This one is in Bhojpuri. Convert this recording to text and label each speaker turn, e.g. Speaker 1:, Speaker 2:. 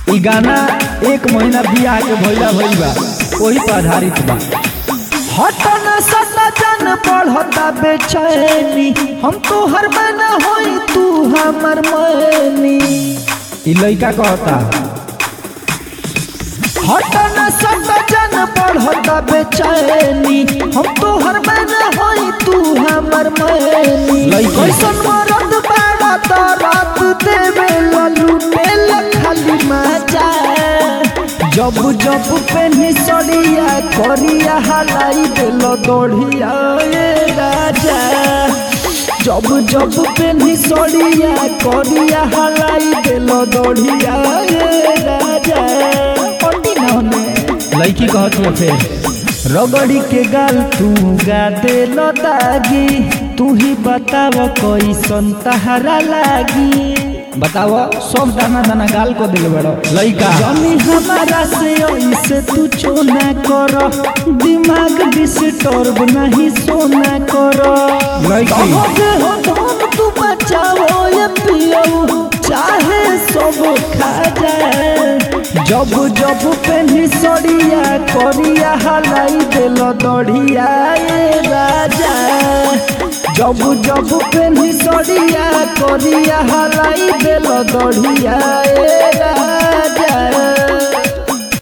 Speaker 1: ई गाना 1 महीना बियाह के भइला भइल बा वही पर आधारित बा।
Speaker 2: हटन सदा जन बढ़ता बेचैनी हम तो हर बना होई तू हमर मैनी।
Speaker 1: ई लइका कहता
Speaker 2: हटन सदा जन बढ़ता बेचैनी हम तो हर बना होई तू हमर मैनी। कैसन मरद बाड़ा त रात देवे ललूटे खाली मजा। जब जब पेनी सड़िया करिया हलाई दिल दौड़िया राजा। जब जब पेनी सड़िया करिया हलाई दिल दौड़िया राजा।
Speaker 1: लड़की कहती है फिर
Speaker 2: रगड़ी के गाल तू गा दे दागी। तू ही बताव कैसन तहरा लागी।
Speaker 1: बताओ सब दाना दाना गाल को दिल बड़ो लइका
Speaker 2: जमी हमारा से ऐसे तू चोना कर। दिमाग डिस्टर्ब नहीं सोना कर। तू बचाओ ये पियो चाहे सब खा जाए। जब जब पेनी सड़िया करिया हलाई दिल दौड़िया राजा। जब जब पेनी सड़िया करिया हलाई दिल दौड़िया राजा।